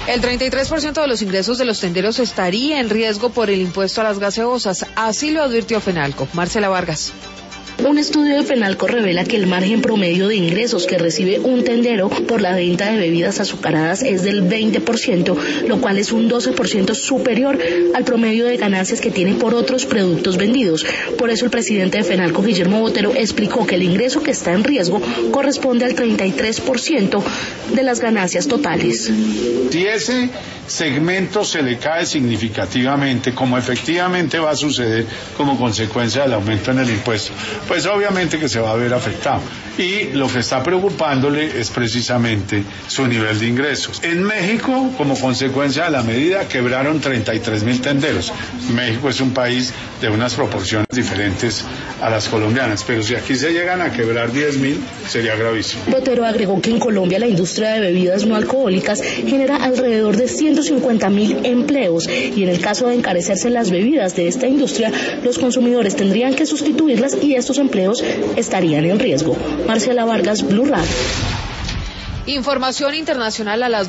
El 33% de los ingresos de los tenderos estaría en riesgo por el impuesto a las gaseosas, así lo advirtió Fenalco. Marcela Vargas. Un estudio de Fenalco revela que el margen promedio de ingresos que recibe un tendero por la venta de bebidas azucaradas es del 20%, lo cual es un 12% superior al promedio de ganancias que tiene por otros productos vendidos. Por eso el presidente de Fenalco, Guillermo Botero, explicó que el ingreso que está en riesgo corresponde al 33% de las ganancias totales. Si ese segmento se le cae significativamente, como efectivamente va a suceder como consecuencia del aumento en el impuesto, pues obviamente que se va a ver afectado. Y lo que está preocupándole es precisamente su nivel de ingresos. En México, como consecuencia de la medida, quebraron 33.000 tenderos. México es un país de unas proporciones diferentes a las colombianas, pero si aquí se llegan a quebrar 10.000, sería gravísimo. Botero agregó que en Colombia la industria de bebidas no alcohólicas genera alrededor de 150.000 empleos y en el caso de encarecerse las bebidas de esta industria, los consumidores tendrían que sustituirlas y estos empleos estarían en riesgo. Marcela Vargas, Blue Radio. Información internacional a las